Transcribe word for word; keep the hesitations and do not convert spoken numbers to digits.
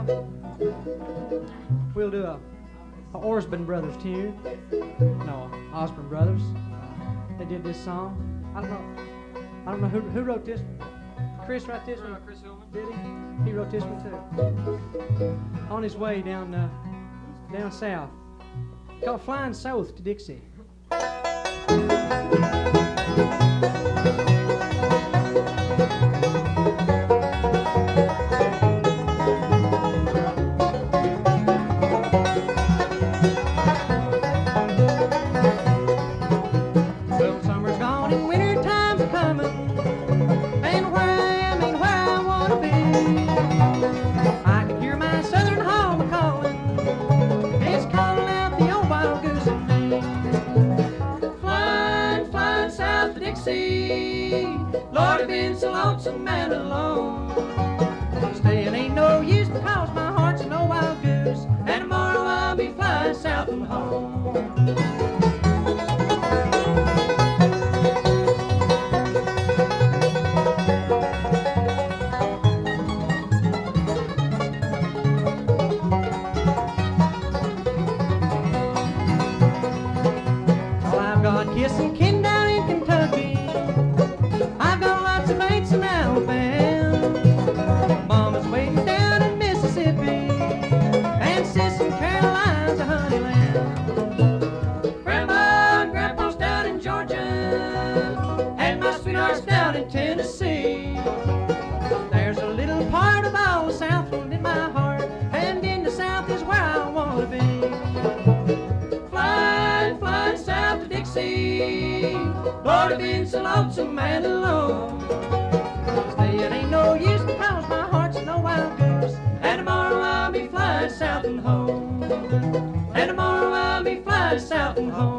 Well, we'll do a, a Osborne Brothers tune. No, Osborne Brothers. They did this song. I don't know. I don't know who who wrote this one. Chris wrote this one. Chris Hillman. Did he? He wrote this one too. On his way down uh, down south. Called Flying South to Dixie. Lord, I've been so lonesome and alone. Staying ain't no use because my heart's no wild goose, and tomorrow I'll be flying south and home. Well, I've got kissing kin down in Kentucky. I've got lots of mates in Alabama. Mama's waiting down in Mississippi, and Sis in Caroline's a honeyland. Grandma and Grandpa's down in Georgia, and my sweetheart's down in Tennessee. There's a little part of all the Southland in my heart, and in the South is where I want to be. Flying, flying south to Dixie. Lord, I've been so lonesome and alone. Staying ain't no use because my heart's no wild goose, and tomorrow I'll be flying south and home. And tomorrow I'll be flying south and home.